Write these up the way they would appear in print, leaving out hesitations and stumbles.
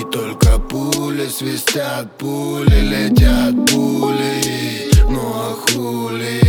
только пули свистят, пули летят, пули. Ну а хули?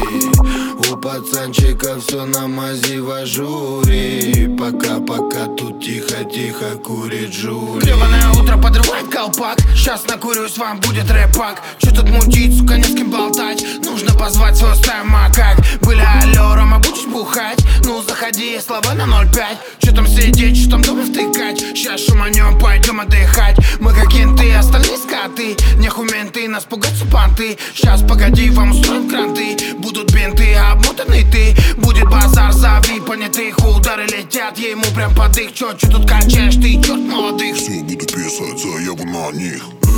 У пацанчика все на мази в ажуре. Пока тут тихо курит жули. Гребаное утро подрывает колпак. Сейчас накурюсь, вам будет рэпак. Чё тут мутить, сука, не с кем болтать. Нужно позвать свой стаю макак. Были алло, Рома, будешь бухать? Ну заходи, слова на 0,5. Чё там сидеть, чё там дома втыкать? Сейчас шуманем, пойдем отдыхать. Мы как кенты, остальные скоты. Нехуй менты, нас пугать понты. Сейчас погоди, вам устроим кранты. Будут бинты, обмотаны ты. Будет базар, зови понятых. Удары летят, ему прям под их. Чё тут качаешь, ты черт молодых. Все буду писать заяву на них.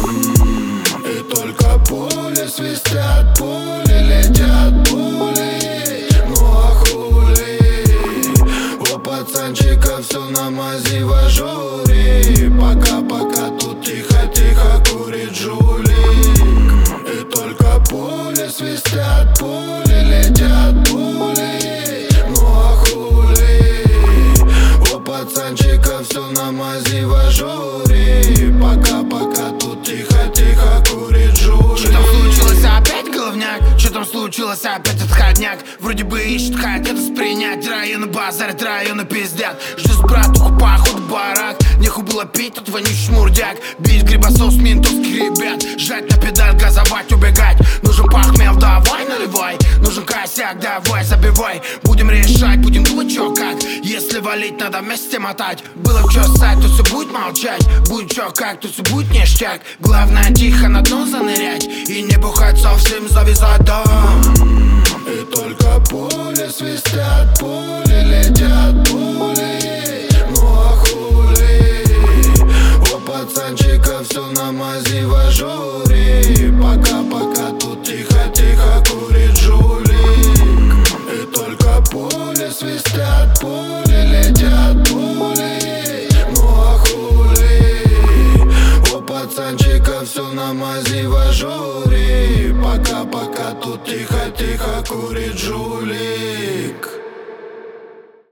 И только пули свистят, пули летят, пули. Ну а хули? У пацанчика все на мази в ажуре. Пока тут тихо курит жулик. И только пули свистят, пули летят, пули. Ну а хули? У пацанчика все на мази в ажуре. Пока тут тихо курит жулик. Что там случилось опять, головняк? Что там случилось опять, отходняк? Вроде бы ищет, хотят воспринять. Районы базарят, районы пиздят. Жду с братуху, поход в барак. Нехуй было пить, тут вонючий шмурдяк. Бить грибосос ментовских ребят. Жать на педаль, газовать, убегать. Нужен пахмел, давай наливай. Нужен косяк, давай забивай. Будем решать, будем думать, чё как. Если валить, надо вместе мотать. Было в чё ссать, тут все будет молчать. Будет чё как, тут все будет ништяк. Главное тихо на дно занырять. И не бухать совсем, завязать дом. И только пули свистят, пули летят, пули. Ну а хули? У пацанчика все на мази в ажуре. Пока тут тихо курит жулик. И только пули свистят, пули летят, пули. Ну а хули? У пацанчика все на мази в ажуре. Пока тут тихо курит жулик.